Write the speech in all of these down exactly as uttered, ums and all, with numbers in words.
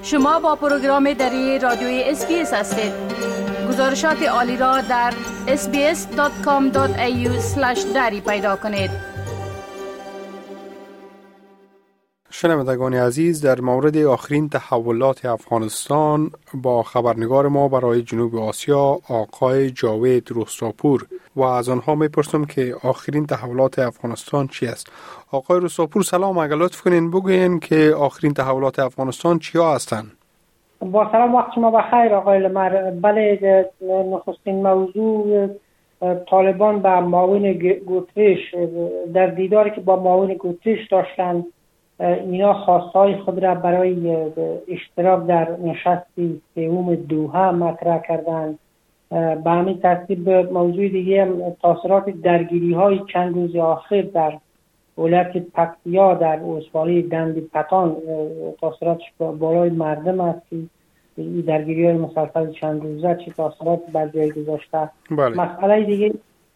شما با پروگرام دری رادیوی اس بی اس هستید. گزارشات عالی را در اس بی اس دات کام دات ای یو اسلش دری پیدا کنید. شنوندگان عزیز، در مورد آخرین تحولات افغانستان با خبرنگار ما برای جنوب آسیا آقای جاوید رستاپور و از آنها میپرسم که آخرین تحولات افغانستان چی است. آقای رستاپور سلام، اگر لطف کنین بگوین که آخرین تحولات افغانستان چیا هستند؟ با سلام، وقت شما بخیر آقای لمر. بله، نخستین موضوع طالبان با معاون گوتریش در دیداری که با معاون گوتریش داشتند، اینا خواستهای خود را برای اشتراک در نشست سوم دوحه مطرح کردند. به همین ترتیب موضوع دیگه هم تاثیرات درگیری های چند روز آخر در ولایت پکتیا در ولسوالی دند پتان تاثیراتش بالای مردم است که این درگیری های مسلسل چند روزه چه تاثیرات بر جای گذاشته. بله. مسئله دیگه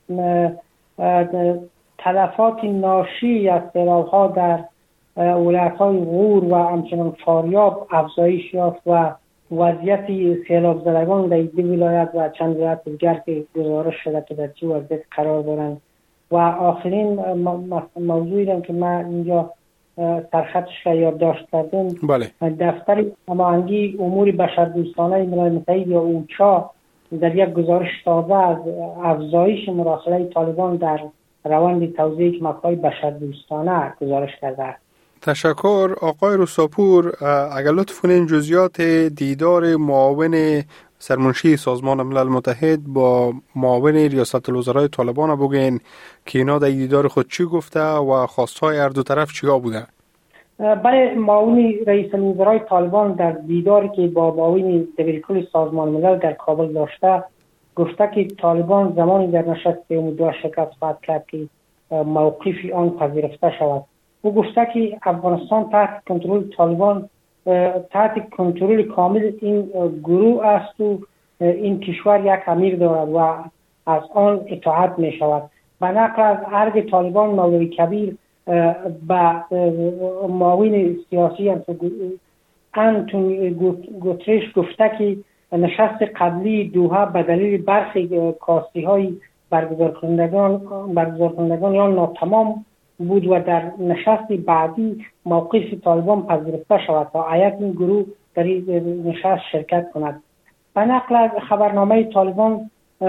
تلفات ناشی از سیلاب‌ها در ولایت‌های غور و همچنین فاریاب افزایش یافت و وضعیت سیلاب زدگان در دو ولایت و چند ولایت دیگر که گزارش شده که در چه وضعیت قرار دارند. و آخرین موضوعی هم که من اینجا سرخطش را یادداشت کردم، بله. دفتر هماهنگی امور بشردوستانه ملل متحد یا اوچا در یک گزارش تازه از افزایش مراسله طالبان در روند توزیع کمک‌های بشردوستانه گزارش کرده است. تشکر آقای رستاپور. اگر لطف کنین جزئیات دیدار معاون سرمنشی سازمان ملل متحد با معاون ریاست الوزرای طالبان بگین که اینا در دیدار خود چی گفته و خواستهای هر دو طرف چیا بوده؟ بله، معاون رئیس الوزرای طالبان در دیداری که با معاون دبیرکل سازمان ملل در کابل داشته گفته که طالبان زمانی در نشست سوم دوحه شرکت خواهد کرد که موقف آن پذیرفته شود. او گفته که افغانستان تحت کنترل طالبان تحت کنترل کامل این گروه است و این کشور یک امیر دارد و از آن اطاعت می شود. به نقل از ارگ طالبان مولوی کبیر به معاون سیاسی انتونی گوتریش گفته که نشست قبلی دوحه به دلیل برخی کاستی های برگزار کنندگان برگزار کنندگان یا ناتمام بود و در نشست بعدی موقف طالبان پذیرفته شود تا هیئت این گروه در این نشست شرکت کند. به نقل از خبرنامه طالبان،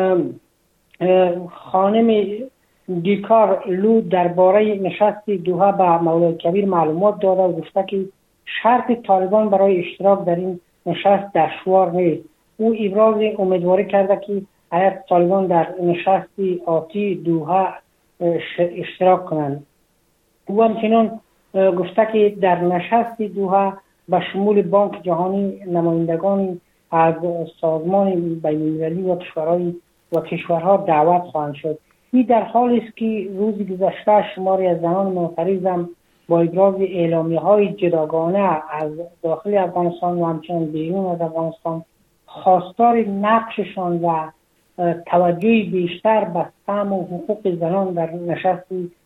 خانم دیکار لو درباره نشست دوحه به مولوی کبیر معلومات داده و گفته که شرط طالبان برای اشتراک در این نشست دشوار نیست. او ابراز امیدواری کرده که هیئت طالبان در نشست آتی دوحه اشتراک کنند. او همچنین گفته که در نشست دوحه به شمول بانک جهانی نمایندگان از سازمان بین‌المللی و کشورهای و کشورها دعوت خواهند شد. این در حالی است که روز گذشته شماری از زنان معترض با ابراز اعلامیه‌های جداگانه از داخل افغانستان و همچنین بیرون از افغانستان خواستار نقششان و توجه بیشتر به سهم و حقوق زنان در نشست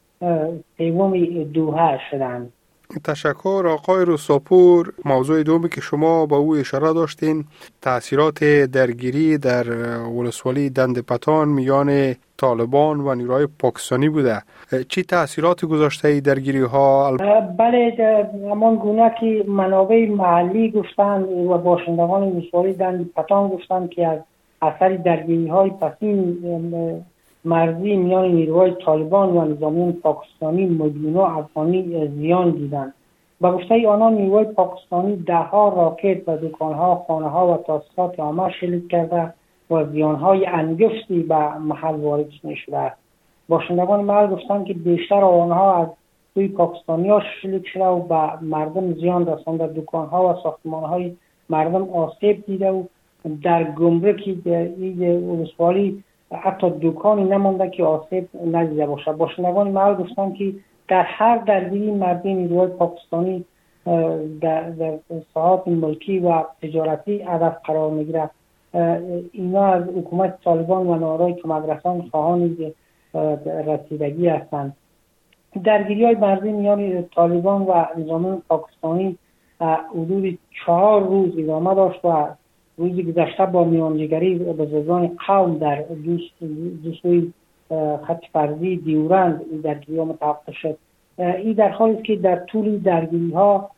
سوم دوحه شدند. تشکر آقای رستاپور. موضوع دومی که شما با او اشاره داشتین تأثیرات درگیری در ولسوالی دند پتان میان طالبان و نیروهای پاکستانی بوده. چی تأثیرات گذاشته درگیری ها؟ بله، همان گونه که منابع محلی گفتند و باشندگان ولسوالی دند پتان گفتند که از اثر درگیری های پسین مرزی میان نیروهای طالبان و نظامیان پاکستانی میلیون افغانی زیان دیدند. با گفته آنها نیروهای پاکستانی ده ها راکت و دکانها، خانه ها و تاسیسات عامه شلیک کرده و زیانهای انگشتی به محل وارد نشده است. باشندگان محل گفتند که بیشتر آنها از سوی پاکستانی ها شلیک شده و به مردم زیان رسانده. دکانها و ساختمانهای مردم آسیب دیده و در گمرکی این ولسوالی حتی دکانی نمانده که آسیب ندیده باشد. باشندگان محل گفتند که در هر درگیری مردم نیروهای پاکستانی در, در ساحات ملکی و تجارتی هدف قرار میگیرد. اینا از حکومت طالبان و نهادهای کمک‌رسان خواهان رسیدگی هستند. درگیری های مرزی میان طالبان و نظامیان پاکستانی حدود چهار روز ادامه داشت و روزی گذشته با میانجیگری به زبان قوم در دو سوی خط فرضی دیورند این درگیری ها متوقف شد. این در حالی است که در طول درگیری ها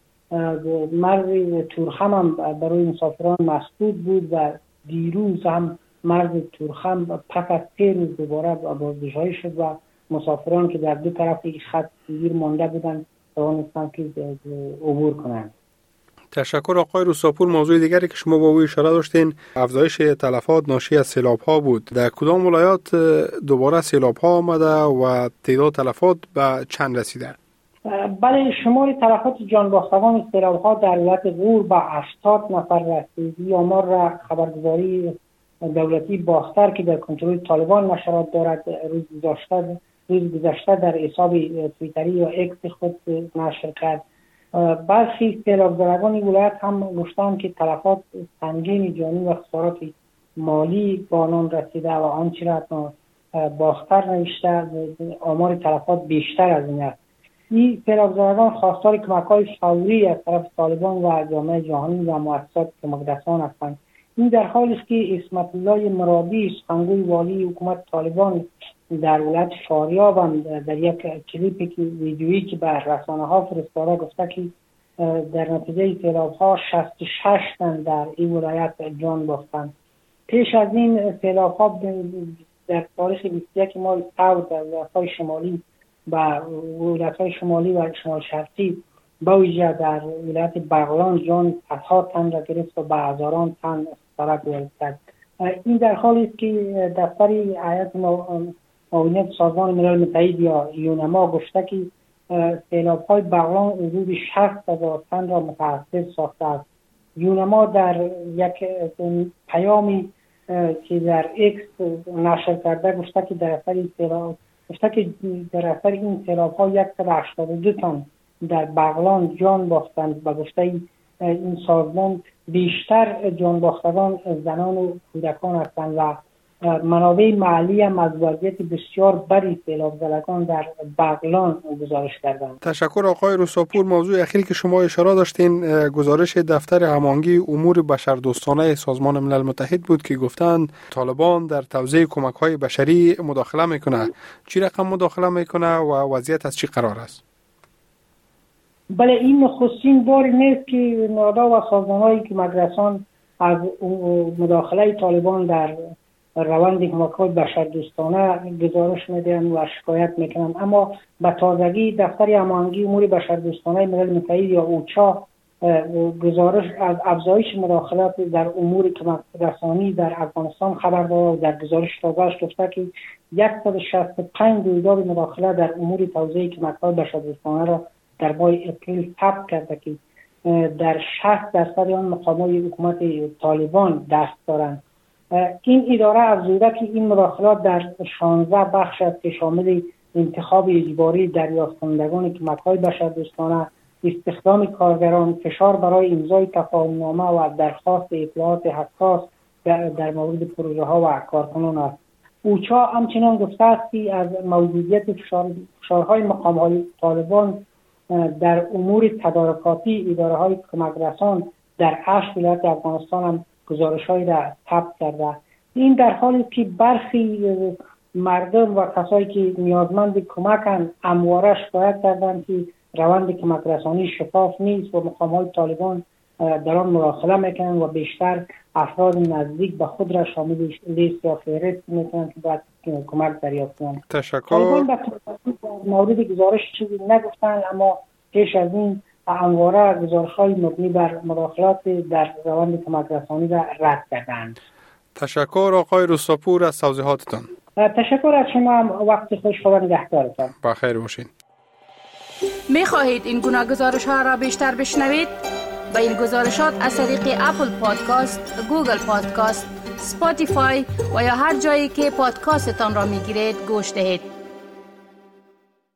مرز تورخم هم برای مسافران مسدود بود و دیروز هم مرز تورخم پس از سه روز دوباره بازگشایی شد و مسافران که در دو طرف خط گیر مانده بودند توانستند که عبور کنند. تشکر آقای رستاپور. موضوع دیگری که شما با او اشاره داشتین افزایش تلفات ناشی از سیلاب ها بود. در کدام ولایات دوباره سیلاب ها آمده و تعداد تلفات به چند رسیده؟ بله، شمار تلفات جان باختگان سیلاب ها در ولایت غور به هفتاد نفر رسید. این آمار را خبرگزاری دولتی باختر که در کنترل طالبان نشرات دارد روز گذشته روز گذشته در حساب توییتری و اکس خود نشر کرد. برخی سیلابزدگان ولایت هم گفتند که تلفات سنگین جانی و خسارات مالی به آنان رسیده و آنچه را باختر نوشته آمار تلفات بیشتر از این است. این سیلابزدگان خواستار کمک‌های فوری از طرف طالبان و جامعه جهانی و مؤسسات کمک‌رسان هستند. این در حالی است که اسمت الله مرادی سخنگوی والی حکومت طالبان در ولایت فاریاب هم در یک کلیپی که ویدیویی که به رسانه‌ها فرستاده گفته که در نتیجه سیلاب‌ها شصت و شش تن در این ولایت جان باختند. پیش از این سیلاب‌ها در تاریخ بیست و یک ماه سپر در ولایت‌های شمالی و ولایت‌های شمالی و شمال شرقی با ویژه در ولایت بغلان جان صدها تن را گرفت و به هزاران تن سبب کرد. این در حالی است که دفتر هیئت معاونت سازمان ملل متحد یا یونما گفته که سیلاب‌های بغلان حدود شصت هزار تن را متاثر ساخته است. یونما در یک پیامی که در اکس نشر کرده گفته که در اثر سیلاب گفته که در اثر این سیلاب‌ها صد و هشتاد و دو تن در بغلان جان باختند و گفته این سازمان بیشتر جان باختگان زنان و کودکان هستند و منابع محلی هم از وضعیت بسیار بدی سیلاب‌زدگان در بغلان گزارش کردند. تشکر آقای رستاپور. موضوع اخیری که شما اشاره داشتین گزارش دفتر هماهنگی امور بشردوستانه سازمان ملل متحد بود که گفتند طالبان در توزیع کمک‌های بشری مداخله میکنه. چی رقم مداخله میکنه و وضعیت از چی قرار است؟ بله، این نخستین باری نیست که نهادها و سازمان‌های کمک‌رسان از مداخله طالبان در روند کمک‌های بشردوستانه گزارش میدن و شکایت میکنن، اما به تازگی دفتر هماهنگی امور بشردوستانه ملل متحد یا اوچا گزارش از افزایش مداخلات در امور کمک‌رسانی در افغانستان خبر داد و در گزارش تازه‌اش گفته که صد و شصت و پنج رویداد مداخله در امور توزیع کمک‌های بشردوستانه را در ماه اپریل ثبت کرده که در شصت درصد آن مقامات حکومت طالبان دست دارند. این اداره افزوده که این مداخلات در شانزده بخش است که شامل انتخاب اجباری دریافت کنندگان کمک‌های بشردوستانه، استخدام کارگران، فشار برای امضای تفاهم‌نامه و درخواست اطلاعات حساس در مورد پروژه‌ها و کارکنان است. اوچا همچنین گفته است که از موجودیت فشار فشارهای مقام‌های طالبان در امور تدارکاتی اداره‌های کمک‌رسان در هشت ولایت افغانستان هم گزارش‌هایی را ثبت کرده. این در حالی که برخی مردم و کسایی که نیازمند کمکند همواره شکایت کردند که روند کمک‌رسانی شفاف نیست و مقام‌های طالبان در آن مداخله میکنند و بیشتر افراد نزدیک به خود را شامل لیست یا فهرست میکنند که باید کمک دریافت کنند. تشکر. طالبان در مورد گزارش چیزی نگفتند، اما پیش از این همواره گزارش‌های مبنی بر مداخلات در روند کمک‌رسانی را رد کردند. تشکر آقای رستاپور از توضیحاتتان. تشکر از شما، هم وقت خوش، خدا نگهدارتان. بخیر باشین. می خواهید این گناه گزارش ها را بیشتر بشنوید؟ با این گزارشات از طریق اپل پادکاست، گوگل پادکاست، سپاتیفای و یا هر جایی که پادکاستتان را می گیرید گوش دهید.